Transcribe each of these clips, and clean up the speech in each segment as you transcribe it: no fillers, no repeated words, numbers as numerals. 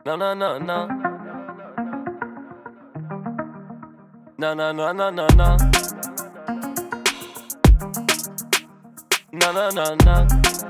Na na na na. Na na na na na na. Na na na na.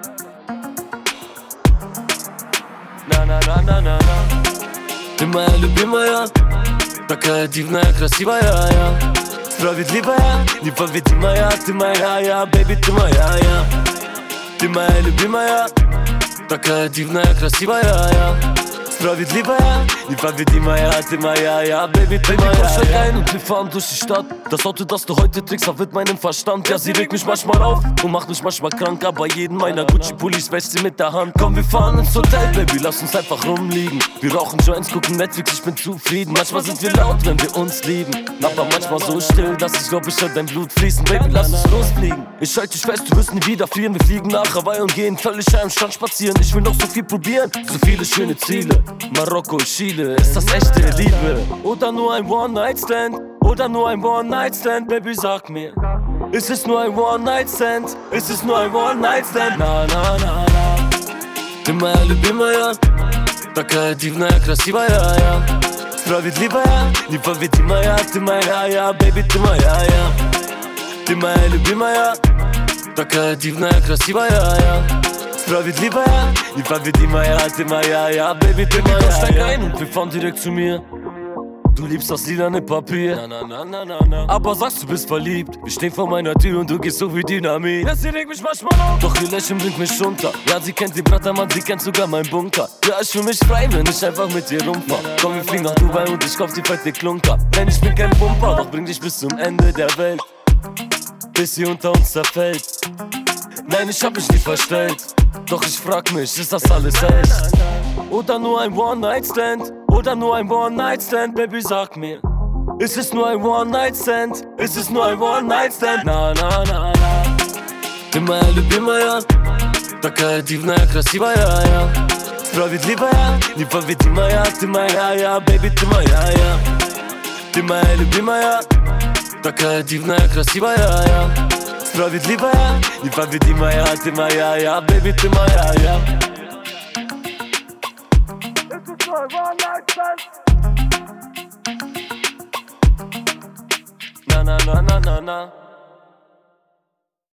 На на на на на на. Ты моя любимая, такая дивная, красивая я. Справедливая, непобедимая, ты моя я, бэйби, ты моя я. Ты моя любимая, такая дивная, красивая я. Sправedливая, непобедимая, ты моя, ja, Baby, ты моя, komm, steig ein und wir fahren durch die Stadt. Das Auto, das du heute trägst, verwirrt meinen Verstand. Ja, sie regt mich manchmal auf und macht mich manchmal krank. Aber jeden meiner Gucci-Pullis wäscht sie mit der Hand. Komm, wir fahren ins Hotel, Baby, lass uns einfach rumliegen. Wir rauchen Joints, gucken Netflix, ich bin zufrieden. Manchmal sind wir laut, wenn wir uns lieben, aber manchmal so still, dass ich glaub, ich hör dein Blut fließen. Baby, lass uns losfliegen. Ich halte dich fest, du wirst nie wieder frieren. Wir fliegen nach Hawaii und gehen völlig am Strand spazieren. Ich will noch so viel probieren, so viele schöne Ziele. Marokko, Chile, ist das echte Liebe? Oder nur ein One-Night-Stand? Oder nur ein One-Night-Stand? Baby, sag mir, ist es nur ein One-Night-Stand? Ist es nur ein One-Night-Stand? Na, na, na, na. Ты моя любимая, такая дивная, красивая я. Справедливая, непобедимая, ты моя я, baby, ты моя я. Ты моя любимая, такая дивная, красивая я. Sправедливая, непобедимая, ты моя, ja, Baby, ты моя, ja. Steig ein und wir fahren direkt zu mir. Du liebst das lilane Papier, na, na, na, na, na. Aber sagst, du bist verliebt. Wir stehen vor meiner Tür und du gehst so wie Dynamit. Ja, sie regt mich manchmal auf, doch ihr Lächeln bringt mich runter. Ja, sie kennt den Brattermann, sie kennt sogar meinen Bunker. Ja, ich fühl mich frei, wenn ich einfach mit dir rumfahr. Komm, wir fliegen nach Dubai und ich kauf die fette Klunker. Denn ich bin kein Pumper, doch bring dich bis zum Ende der Welt, bis sie unter uns zerfällt. Nein, ich hab mich nie verstellt, doch ich frag mich, ist das alles echt? Oder nur ein One-Night-Stand? Oder nur ein One-Night-Stand? Baby, sag mir, ist es nur ein One-Night-Stand? Ist es nur ein One-Night-Stand? На, на, на, на. Ты моя любимая, такая дивная, красивая я. Справедливая, непобедимая, ты моя я, baby, ты моя я. Ты моя любимая, такая дивная, красивая я. Справедливая, непобедимая, ты моя я, baby, ты моя я. Na na na na na na.